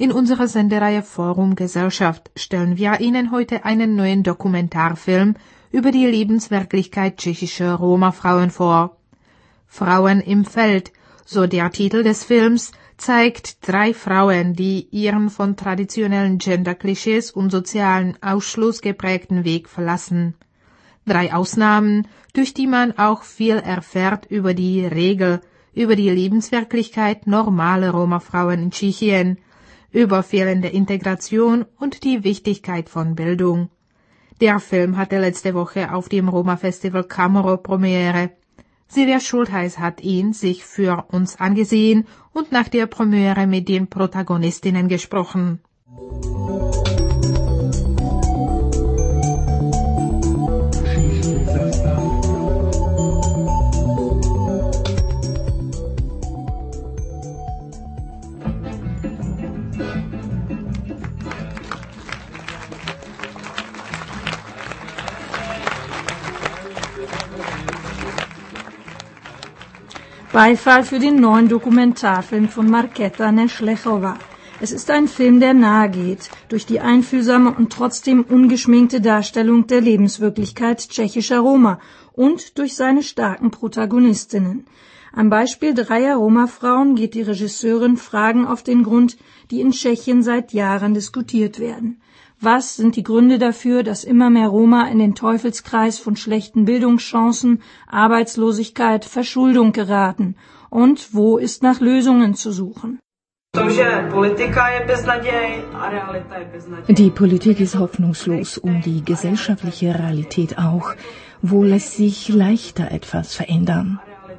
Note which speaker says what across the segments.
Speaker 1: In unserer Sendereihe Forum Gesellschaft stellen wir Ihnen heute einen neuen Dokumentarfilm über die Lebenswirklichkeit tschechischer Roma-Frauen vor. Frauen im Feld, so der Titel des Films, zeigt 3 Frauen, die ihren von traditionellen Gender-Klischees und sozialen Ausschluss geprägten Weg verlassen. 3 Ausnahmen, durch die man auch viel erfährt über die Regel, über die Lebenswirklichkeit normaler Roma-Frauen in Tschechien, über fehlende Integration und die Wichtigkeit von Bildung. Der Film hatte letzte Woche auf dem Roma-Festival Camero Premiere. Silvia Schultheiß hat ihn sich für uns angesehen und nach der Premiere mit den Protagonistinnen gesprochen.
Speaker 2: Beifall für den neuen Dokumentarfilm von Markéta Nešlechová. Es ist ein Film, der nahe geht, durch die einfühlsame und trotzdem ungeschminkte Darstellung der Lebenswirklichkeit tschechischer Roma und durch seine starken Protagonistinnen. Am Beispiel 3 Roma-Frauen geht die Regisseurin Fragen auf den Grund, die in Tschechien seit Jahren diskutiert werden. Was sind die Gründe dafür, dass immer mehr Roma in den Teufelskreis von schlechten Bildungschancen, Arbeitslosigkeit, Verschuldung geraten? Und wo ist nach Lösungen zu suchen?
Speaker 3: Die Politik ist hoffnungslos und die gesellschaftliche Realität auch. Wo lässt sich leichter etwas verändern?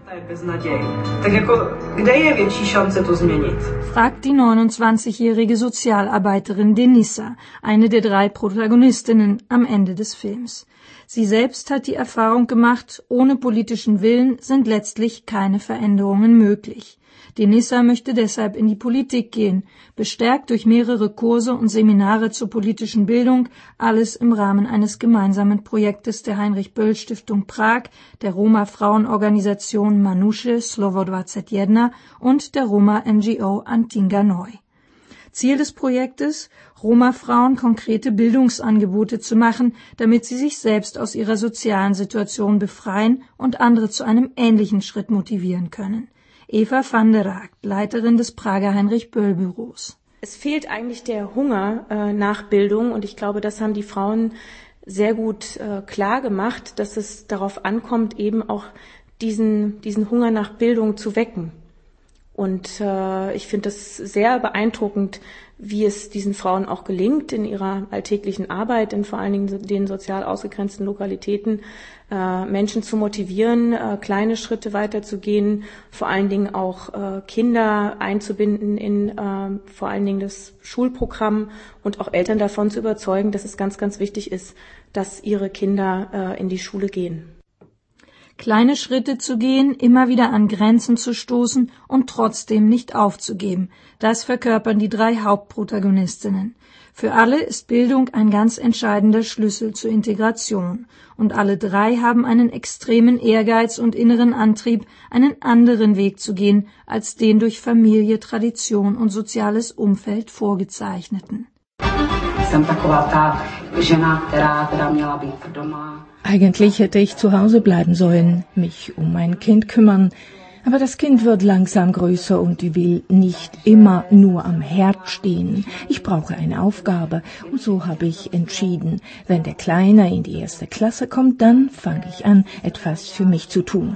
Speaker 2: Fragt die 29-jährige Sozialarbeiterin Denisa, eine der 3 Protagonistinnen am Ende des Films. Sie selbst hat die Erfahrung gemacht, ohne politischen Willen sind letztlich keine Veränderungen möglich. Denisa möchte deshalb in die Politik gehen, bestärkt durch mehrere Kurse und Seminare zur politischen Bildung, alles im Rahmen eines gemeinsamen Projektes der Heinrich-Böll-Stiftung Prag, der Roma-Frauenorganisation Manusche Slovo 21 und der Roma-NGO Antinga Neu. Ziel des Projektes, Roma-Frauen konkrete Bildungsangebote zu machen, damit sie sich selbst aus ihrer sozialen Situation befreien und andere zu einem ähnlichen Schritt motivieren können. Eva van der Raak, Leiterin des Prager Heinrich-Böll-Büros.
Speaker 4: Es fehlt eigentlich der Hunger nach Bildung und ich glaube, das haben die Frauen sehr gut klar gemacht, dass es darauf ankommt, eben auch diesen Hunger nach Bildung zu wecken. Und ich finde das sehr beeindruckend, wie es diesen Frauen auch gelingt, in ihrer alltäglichen Arbeit, in vor allen Dingen den sozial ausgegrenzten Lokalitäten, Menschen zu motivieren, kleine Schritte weiterzugehen, vor allen Dingen auch Kinder einzubinden in vor allen Dingen das Schulprogramm und auch Eltern davon zu überzeugen, dass es ganz, ganz wichtig ist, dass ihre Kinder in die Schule gehen.
Speaker 2: Kleine Schritte zu gehen, immer wieder an Grenzen zu stoßen und trotzdem nicht aufzugeben. Das verkörpern die 3 Hauptprotagonistinnen. Für alle ist Bildung ein ganz entscheidender Schlüssel zur Integration. Und alle 3 haben einen extremen Ehrgeiz und inneren Antrieb, einen anderen Weg zu gehen, als den durch Familie, Tradition und soziales Umfeld vorgezeichneten.
Speaker 3: Eigentlich hätte ich zu Hause bleiben sollen, mich um mein Kind kümmern. Aber das Kind wird langsam größer und will nicht immer nur am Herd stehen. Ich brauche eine Aufgabe und so habe ich entschieden, wenn der Kleine in die 1. Klasse kommt, dann fange ich an, etwas für mich zu tun.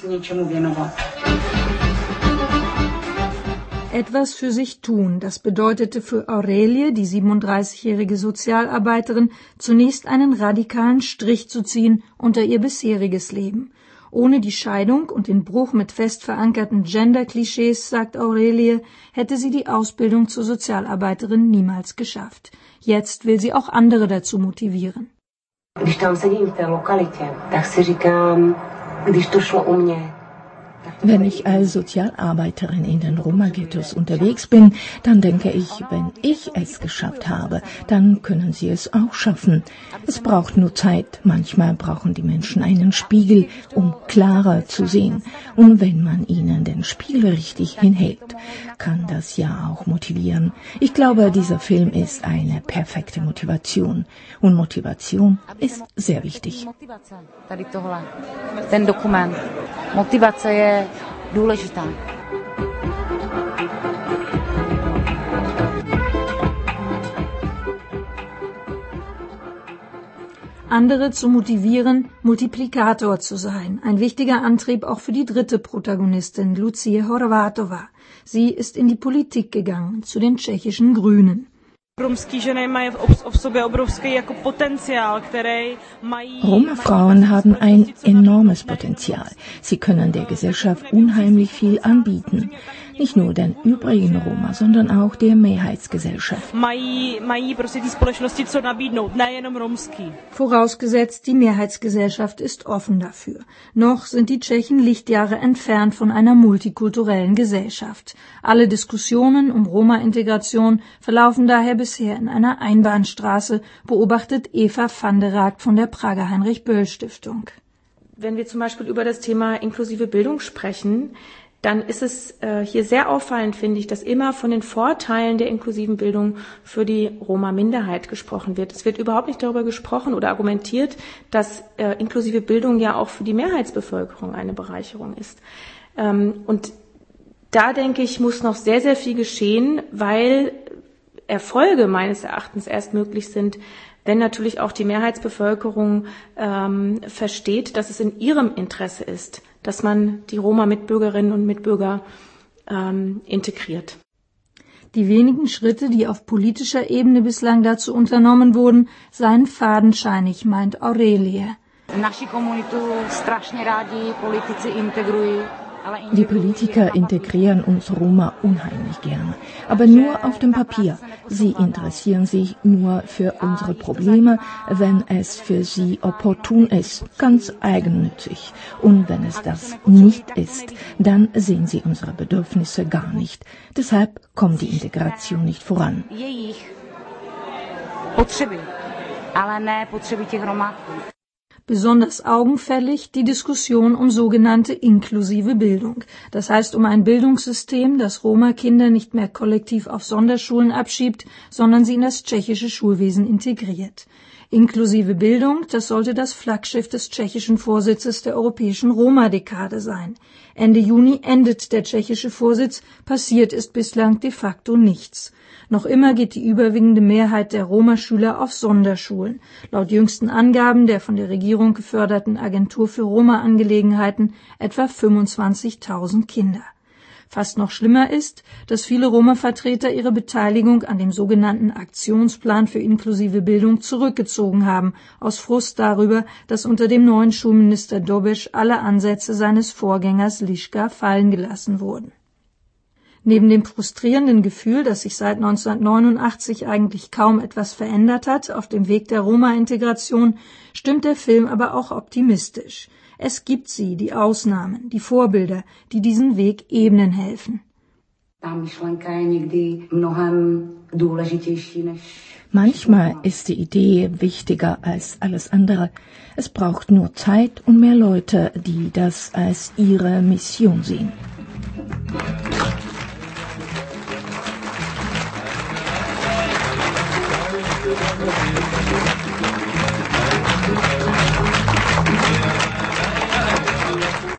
Speaker 2: Etwas für sich tun, das bedeutete für Aurelie, die 37-jährige Sozialarbeiterin, zunächst einen radikalen Strich zu ziehen unter ihr bisheriges Leben. Ohne die Scheidung und den Bruch mit fest verankerten Gender-Klischees, sagt Aurelie, hätte sie die Ausbildung zur Sozialarbeiterin niemals geschafft. Jetzt will sie auch andere dazu motivieren.
Speaker 3: Wenn ich als Sozialarbeiterin in den Roma-Ghettos unterwegs bin, dann denke ich, wenn ich es geschafft habe, dann können sie es auch schaffen. Es braucht nur Zeit. Manchmal brauchen die Menschen einen Spiegel, um klarer zu sehen. Und wenn man ihnen den Spiegel richtig hinhält, kann das ja auch motivieren. Ich glaube, dieser Film ist eine perfekte Motivation. Und Motivation ist sehr wichtig.
Speaker 5: Tady tohle, ten dokument. Motivace je důležitá.
Speaker 2: Andere zu motivieren, Multiplikator zu sein. Ein wichtiger Antrieb auch für die dritte Protagonistin, Lucie Horváthová. Sie ist in die Politik gegangen, zu den tschechischen Grünen.
Speaker 3: Roma-Frauen haben ein enormes Potenzial. Sie können der Gesellschaft unheimlich viel anbieten. Nicht nur den übrigen Roma, sondern auch der Mehrheitsgesellschaft.
Speaker 2: Vorausgesetzt, die Mehrheitsgesellschaft ist offen dafür. Noch sind die Tschechen Lichtjahre entfernt von einer multikulturellen Gesellschaft. Alle Diskussionen um Roma-Integration verlaufen daher bisher in einer Einbahnstraße, beobachtet Eva van der Raak von der Prager Heinrich-Böll-Stiftung.
Speaker 4: Wenn wir zum Beispiel über das Thema inklusive Bildung sprechen, dann ist es hier sehr auffallend, finde ich, dass immer von den Vorteilen der inklusiven Bildung für die Roma-Minderheit gesprochen wird. Es wird überhaupt nicht darüber gesprochen oder argumentiert, dass inklusive Bildung ja auch für die Mehrheitsbevölkerung eine Bereicherung ist. Und da, denke ich, muss noch sehr, sehr viel geschehen, weil Erfolge meines Erachtens erst möglich sind, wenn natürlich auch die Mehrheitsbevölkerung versteht, dass es in ihrem Interesse ist, dass man die Roma-Mitbürgerinnen und Mitbürger integriert.
Speaker 2: Die wenigen Schritte, die auf politischer Ebene bislang dazu unternommen wurden, seien fadenscheinig, meint Aurelie.
Speaker 5: Naši komunitu strašně rádi politici integrují.
Speaker 3: Die Politiker integrieren uns Roma unheimlich gern, aber nur auf dem Papier. Sie interessieren sich nur für unsere Probleme, wenn es für sie opportun ist, ganz eigennützig. Und wenn es das nicht ist, dann sehen sie unsere Bedürfnisse gar nicht. Deshalb kommt die Integration nicht voran.
Speaker 5: Jejich potřeby, ale ne potřeby těch Romáků.
Speaker 2: Besonders augenfällig die Diskussion um sogenannte inklusive Bildung. Das heißt um ein Bildungssystem, das Roma-Kinder nicht mehr kollektiv auf Sonderschulen abschiebt, sondern sie in das tschechische Schulwesen integriert. Inklusive Bildung, das sollte das Flaggschiff des tschechischen Vorsitzes der Europäischen Roma-Dekade sein. Ende Juni endet der tschechische Vorsitz, passiert ist bislang de facto nichts. Noch immer geht die überwiegende Mehrheit der Roma-Schüler auf Sonderschulen. Laut jüngsten Angaben der von der Regierung geförderten Agentur für Roma-Angelegenheiten etwa 25.000 Kinder. Fast noch schlimmer ist, dass viele Roma-Vertreter ihre Beteiligung an dem sogenannten Aktionsplan für inklusive Bildung zurückgezogen haben, aus Frust darüber, dass unter dem neuen Schulminister Dobesch alle Ansätze seines Vorgängers Lischka fallen gelassen wurden. Neben dem frustrierenden Gefühl, dass sich seit 1989 eigentlich kaum etwas verändert hat auf dem Weg der Roma-Integration, stimmt der Film aber auch optimistisch. Es gibt sie, die Ausnahmen, die Vorbilder, die diesen Weg ebnen helfen.
Speaker 3: Manchmal ist die Idee wichtiger als alles andere. Es braucht nur Zeit und mehr Leute, die das als ihre Mission sehen.
Speaker 6: Thank you.